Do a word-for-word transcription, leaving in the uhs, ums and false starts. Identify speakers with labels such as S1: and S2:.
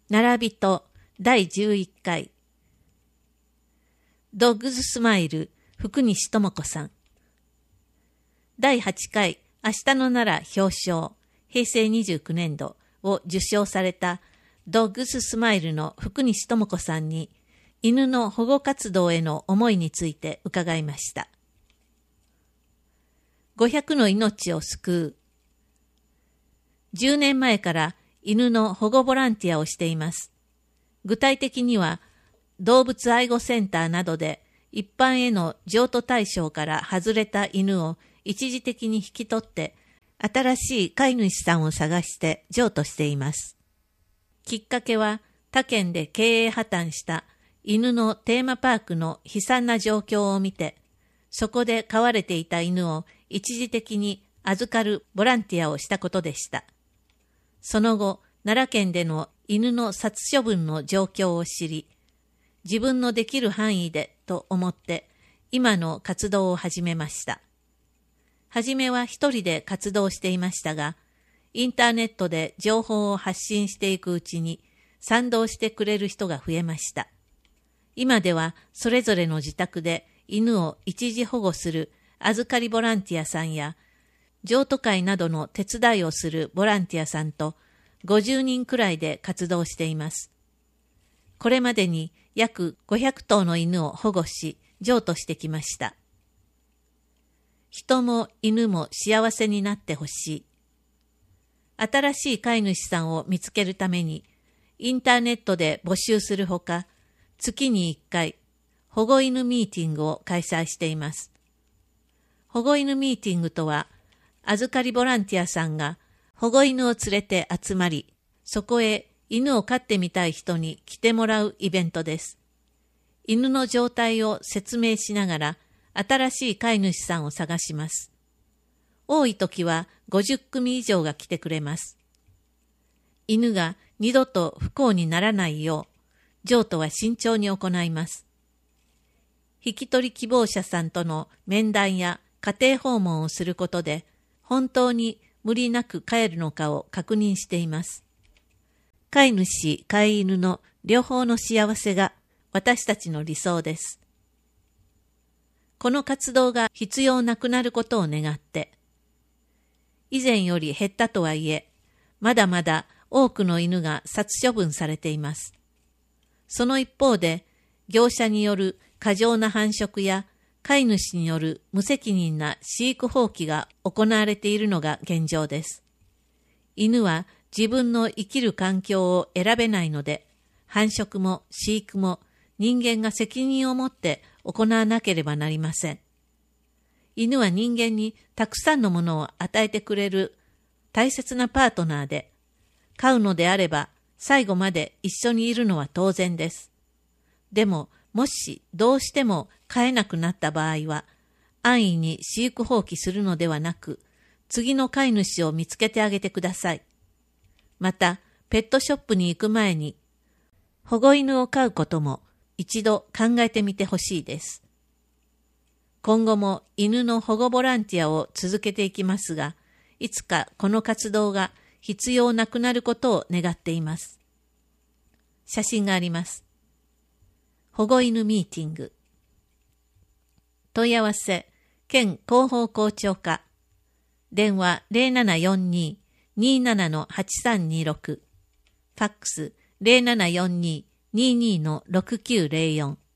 S1: 並びとだいじゅういっかいドッグズスマイル福西智子さん。だいはちかい明日の奈良表彰へいせいにじゅうきゅうねんどを受賞されたドッグズスマイルの福西智子さんに犬の保護活動への思いについて伺いました。ごひゃくの命を救う。じゅうねんまえから犬の保護ボランティアをしています。具体的には動物愛護センターなどで一般への譲渡対象から外れた犬を一時的に引き取って新しい飼い主さんを探して譲渡しています。きっかけは他県で経営破綻した犬のテーマパークの悲惨な状況を見て、そこで飼われていた犬を一時的に預かるボランティアをしたことでした。その後、奈良県での犬の殺処分の状況を知り、自分のできる範囲でと思って今の活動を始めました。はじめは一人で活動していましたが、インターネットで情報を発信していくうちに賛同してくれる人が増えました。今ではそれぞれの自宅で犬を一時保護する預かりボランティアさんや譲渡会などの手伝いをするボランティアさんとごじゅうにんくらいで活動しています。これまでに約ごひゃくとうの犬を保護し譲渡してきました。人も犬も幸せになってほしい。新しい飼い主さんを見つけるためにインターネットで募集するほか、月にいっかい保護犬ミーティングを開催しています。保護犬ミーティングとは、預かりボランティアさんが保護犬を連れて集まり、そこへ犬を飼ってみたい人に来てもらうイベントです。犬の状態を説明しながら、新しい飼い主さんを探します。多い時はごじゅっくみ以上が来てくれます。犬が二度と不幸にならないよう、譲渡は慎重に行います。引き取り希望者さんとの面談や家庭訪問をすることで、本当に無理なく飼えるのかを確認しています。飼い主、飼い犬の両方の幸せが私たちの理想です。この活動が必要なくなることを願って、以前より減ったとはいえ、まだまだ多くの犬が殺処分されています。その一方で、業者による過剰な繁殖や飼い主による無責任な飼育放棄が行われているのが現状です。犬は自分の生きる環境を選べないので、繁殖も飼育も人間が責任を持って行わなければなりません。犬は人間にたくさんのものを与えてくれる大切なパートナーで、飼うのであれば最後まで一緒にいるのは当然です。でも、もしどうしても飼えなくなった場合は、安易に飼育放棄するのではなく、次の飼い主を見つけてあげてください。また、ペットショップに行く前に、保護犬を飼うことも一度考えてみてほしいです。今後も犬の保護ボランティアを続けていきますが、いつかこの活動が必要なくなることを願っています。写真があります。保護犬ミーティング。問い合わせ、県広報校長課。電話 ゼロななよんに にーなな はちさんにろく。ファックス ゼロななよんに にーにー ろくきゅうゼロよん。